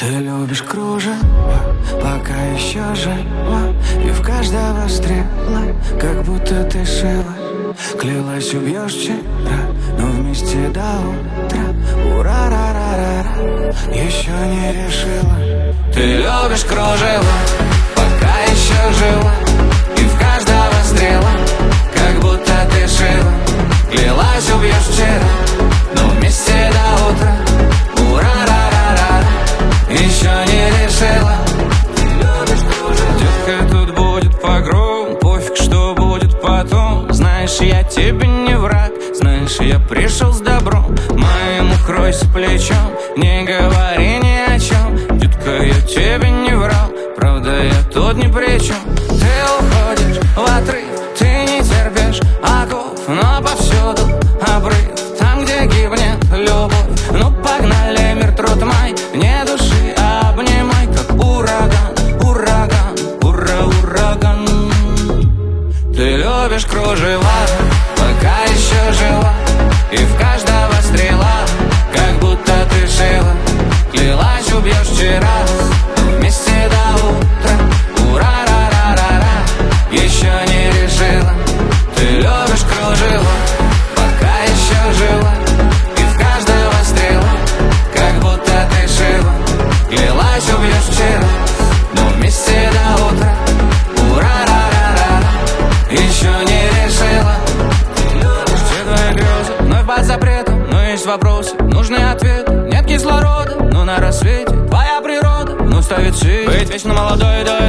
Ты любишь кружево, пока еще жива, и в каждого стрела, как будто ты шила. Клялась, убьешь вчера, но вместе до утра. Ура-ра-ра-ра-ра, еще не решила. Ты любишь кружево, пока еще жива, и в каждого стрела, как будто ты шила. Клялась, убьешь вчера, но вместе до утра. Ура-ра-ра-ра, еще не решила. Ты любишь кружево. Детка, тут будет погром, пофиг, что будет потом. Знаешь, я тебе не враг, знаешь, я пришел с добром. Моему кройся плечом, не говори ни о чем. Детка, я тебе не врал, правда, я тут ни при чем. Ты уходишь в отрыв, ты не терпишь оков, но повсюду обрыв, там, где гибнет любовь. Ну погнали, мир, труд май, не души, обнимай, как ураган, ураган, ураган. Ты любишь кружева, пока еще жива, и в каждого стрела, как будто ты шила. Клялась, убьешь вчера, но вместе до утра. Ура-ра-ра-ра-ра, еще не решила. Ты любишь кружева, пока еще жива, и в каждого стрела, как будто ты шила. Клялась, убьешь вчера, но вместе до утра. Ура-ра-ра-ра-ра, еще не решила. Все твои грезы вновь под запретом, но есть вопросы, нужны ответы. Нет кислорода, но на рассвете твоя природа вновь ставит цель быть вечно молодой до